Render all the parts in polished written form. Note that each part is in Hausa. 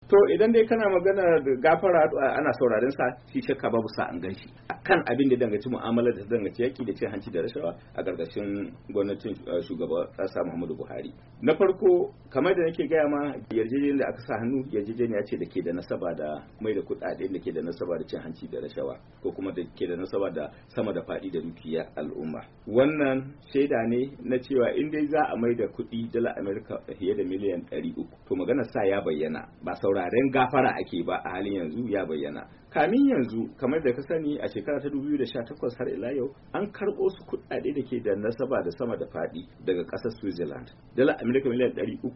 To idan dai kana magana da gafara ana sauraren sa shi shakka babu sa an ganshi akan abin da danganci mu'amalar da danganci yaki da cin hanci da rashawa a gargashin gwamnatin shugaban kasa Muhammadu Buhari. Na farko kamar da nake gaya ma yarjejeniyar da aka sa hannu yarjejeniya ce da ke da nasaba da mai da kuɗaɗe da ke da nasaba da cin hanci da rashawa ko kuma da ke da nasaba da sama da faɗi da dukiya al'umma. Wannan shaida ne na cewa in dai za a mai da kuɗi dala Amerika fiye da miliyan 300 to magana sa ya bayyana ba sauraren gafara ake ba a halin yanzu ya bayyana. Kamin yanzu kamar da ka sani a shekara ta 2018 har ila yau an karɓo su kuɗaɗe da ke da nasaba da sama da faɗi daga ƙasar Switzerland dala Amerika miliyan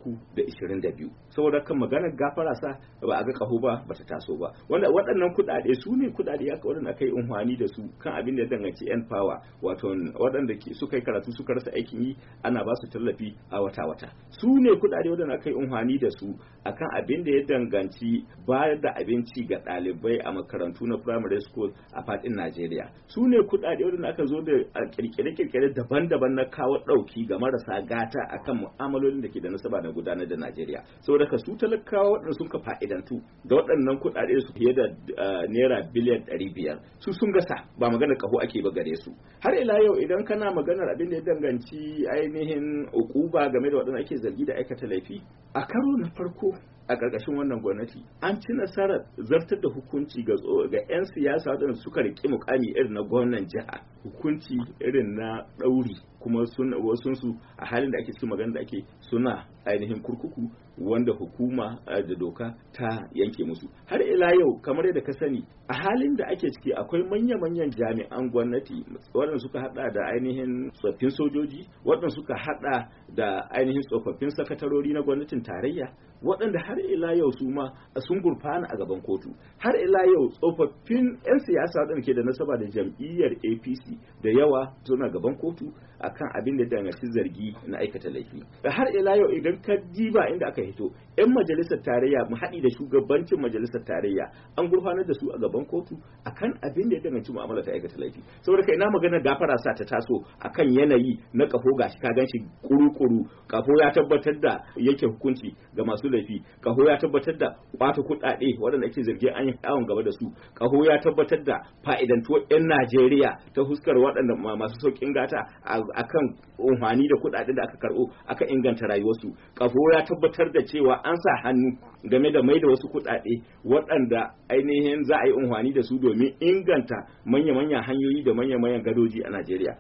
322 saboda kan maganar gafara sa ba a ga ƙaho ba ta taso ba wanda waɗannan kuɗaɗe su ne kuɗaɗe ya waɗanda aka yi unhwani da su kan abin da ya danganci yan power wato waɗanda suka yi karatu suka rasa aikin yi ana ba su tallafi a wata-wata su ne kuɗaɗe waɗanda aka yi unhwani da su akan abin da ya danganci bayar da abinci ga ɗalibai a makarantu na primary school a fadin Najeriya su ne kuɗaɗe waɗanda aka zo da kirkire-kirkire daban-daban na kawo ɗauki ga marasa gata akan mu'amalolin da ke da nasaba da gudanar da Najeriya saboda ka su talakawa waɗanda sun ka fa'idantu da waɗannan kuɗaɗe su fiye da naira biliyan 500 su sun gasa ba magana kaho ake ba gare su har ila yau idan kana maganar abin da ya danganci ainihin ukuba game da waɗanda ake zargi da aikata laifi a karo na farko a ƙarƙashin wannan gwamnati an ci nasarar zartar da hukunci ga 'yan siyasa waɗanda suka riƙe mukami irin na gwamnan jiha hukunci irin na ɗauri kuma wasunsu a halin da ake cikin magana da ake suna ainihin kurkuku wanda hukuma da doka ta yanke musu har ila yau kamar yadda ka sani a halin da ake ciki akwai manya-manyan jami'an gwamnati waɗanda suka hada da ainihin tsoffin sojoji waɗanda suka hada da ainihin tsofaffin sakatarori na gwamnatin tarayya waɗanda har ila yau su ma sun gurfana a gaban kotu har ila yau tsofaffin 'yan siyasa waɗanda ke da nasaba da jam'iyyar APC da yawa suna gaban kotu akan abin da danganci zargi na aikata laifi har ila yau idan ka diba inda aka hito 'yan majalisar tarayya mu haɗi da shugabancin majalisar tarayya an gurfanar da su a gaban kotu akan abin da ya danganci mu'amala ta aikata laifi saboda kai na magana gafara sa ta taso akan yanayi na kafo gashi ka ganshi kuru-kuru kafo ya tabbatar da yake hukunci ga masu laifi kaho ya tabbatar da kwata kuɗaɗe waɗanda ake zargin an yi awon gaba da su kaho ya tabbatar da fa'idantuwar 'yan Najeriya ta huskar waɗanda masu sauƙin gata akan umfani da kuɗaɗe da aka karɓo aka inganta rayuwarsu kaho ya tabbatar da cewa an sa hannu game da mai da wasu kuɗaɗe waɗanda ainihin za a yi umfani da su domin inganta manya-manyan hanyoyi da manya-manyan gadoji a Najeriya.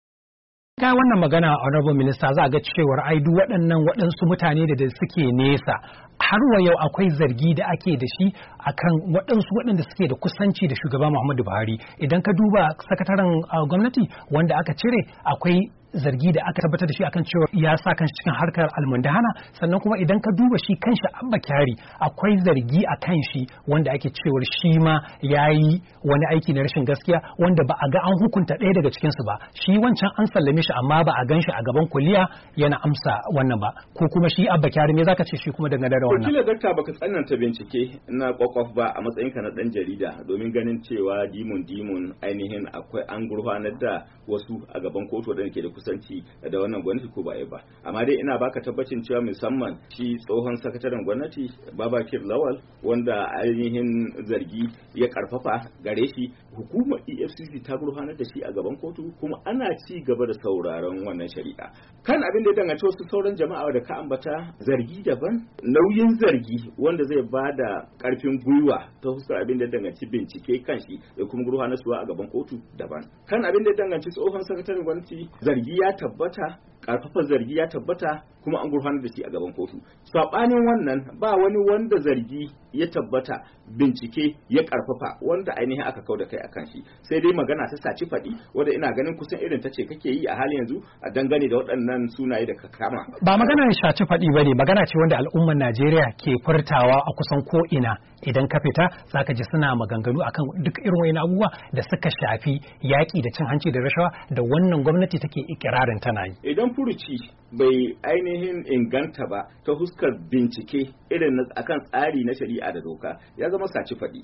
Ga wannan magana honorable minister za a ga cewar ai duk waɗansu mutane da suke nesa har wa yau akwai zargi da ake da shi akan waɗanda suke da kusanci da shugaba Muhammadu Buhari idan ka duba sakataren gwamnati wanda aka cire akwai zargi da aka tabbatar da shi akan cewa ya sa kanshi cikin harkar almundahana sannan kuma idan ka duba shi kanshi Abba Kyari akwai zargi a kan shi wanda ake cewar shi ma yayi wani aiki na rashin gaskiya wanda ba a ga an hukunta ɗaya daga cikin su ba shi wancan an sallame shi amma ba a gan shi a gaban kuliya yana amsa wannan ba ko kuma shi Abba Kyari me zaka ce shi kuma dangane da wannan kila dakta baka tsananta bincike na kwakwaf ba a matsayin ka na dan jarida domin ganin cewa dimun ainihin akwai an gurfanar da wasu a gaban kotu da ke da kusanci da wannan gwamnati ko ba ba amma dai ina baka tabbacin cewa musamman shi tsohon sakataren gwamnati Babakir Lawal wanda ainihin zargi ya karfafa gare shi hukumar EFCC ta gurfanar da shi a gaban kotu kuma ana ci gaba da sauraron wannan shari'a kan abin da ya danganci wasu sauran jama'a da ka ambata zargi daban nauyin zargi wanda zai bada karfin gwiwa ta fuskar abin da ya danganci bincike kan shi da kuma gurfanar suwa a gaban kotu daban kan abin da ya danganci tsohon sakataren gwamnati zargi ya tabbata karfafa zargi ya tabbata kuma an gurfanar da shi a gaban kotu sabanin wannan ba wani wanda zargi ya tabbata bincike ya karfafa wanda ainihin aka kauda kai akan shi sai dai magana ta saci faɗi wanda ina ganin kusan irin ta ce kake yi a halin yanzu a dangane da waɗannan sunaye da ka kama ba magana shaci faɗi bane magana ce wanda al'ummar Najeriya ke furtawa a kusan ko ina idan ka fita zaka ji suna maganganu akan duk irin wayannan abubuwa da suka shafi yaki da cin hanci da rashawa da wannan gwamnati take ikirarin tana yi idan furuci bai ainihin inganta ba ta huskar bincike irin akan tsari na shari'a da doka ya zama saci faɗi